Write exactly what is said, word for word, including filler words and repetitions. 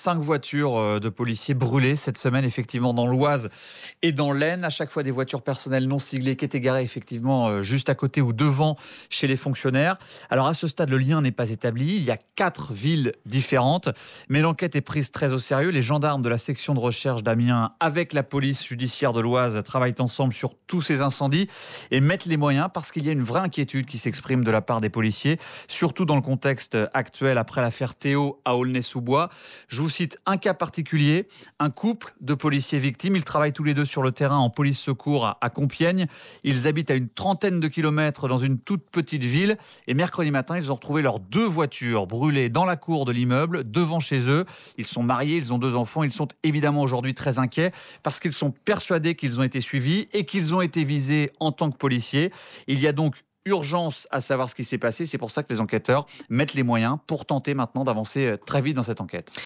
Cinq voitures de policiers brûlées cette semaine, effectivement, dans l'Oise et dans l'Aisne. À chaque fois, des voitures personnelles non siglées qui étaient garées, effectivement, juste à côté ou devant chez les fonctionnaires. Alors, à ce stade, le lien n'est pas établi. Il y a quatre villes différentes, mais l'enquête est prise très au sérieux. Les gendarmes de la section de recherche d'Amiens, avec la police judiciaire de l'Oise, travaillent ensemble sur tous ces incendies et mettent les moyens parce qu'il y a une vraie inquiétude qui s'exprime de la part des policiers, surtout dans le contexte actuel après l'affaire Théo à Aulnay-sous-Bois. Je vous cite un cas particulier, un couple de policiers victimes. Ils travaillent tous les deux sur le terrain en police secours à Compiègne. Ils habitent à une trentaine de kilomètres dans une toute petite ville. Et mercredi matin, ils ont retrouvé leurs deux voitures brûlées dans la cour de l'immeuble, devant chez eux. Ils sont mariés, ils ont deux enfants. Ils sont évidemment aujourd'hui très inquiets parce qu'ils sont persuadés qu'ils ont été suivis et qu'ils ont été visés en tant que policiers. Il y a donc urgence à savoir ce qui s'est passé. C'est pour ça que les enquêteurs mettent les moyens pour tenter maintenant d'avancer très vite dans cette enquête.